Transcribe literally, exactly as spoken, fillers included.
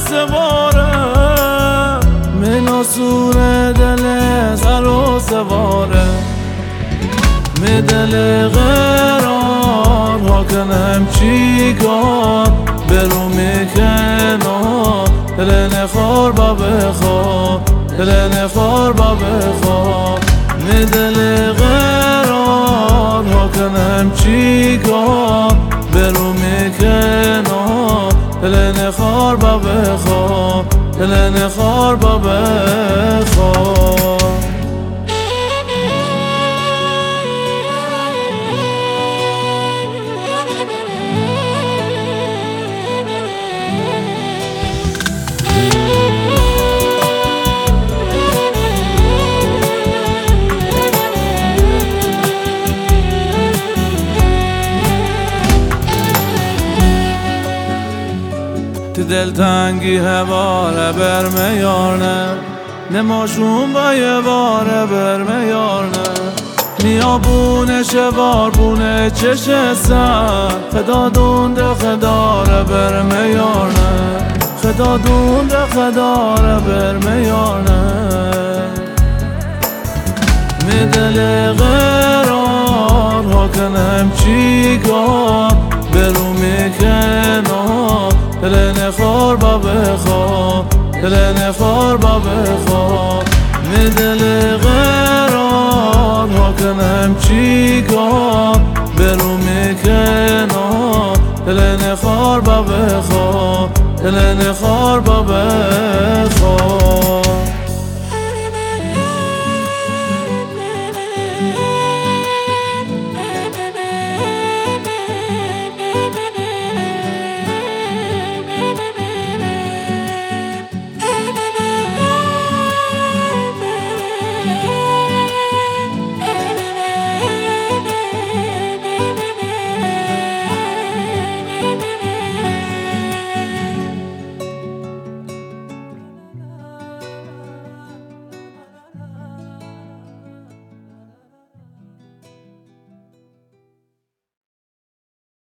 سواره من سور دل سر و سواره می دل قرار ها کنم چیکار برو میکنم دل نخور با بخواه دل نخور با بخواه می دل قرار ها کنم چیکار برو میکنم دل نخور با بخواه دل نخور با بخواه تو دلتنگی هواره برمه یارنه نماشون با یه باره برمه یارنه میابونه شوار بونه چش سر خدا دونده خداره برمه یارنه خدا دونده خداره برمه یارنه می دل قرار ها کنم چیکار برو میکنم دل نخور با بخواه دل نخور با بخواه می دل قرار ها کنم چیکار برو میکنم دل نخور با بخواه دل نخور با بخواه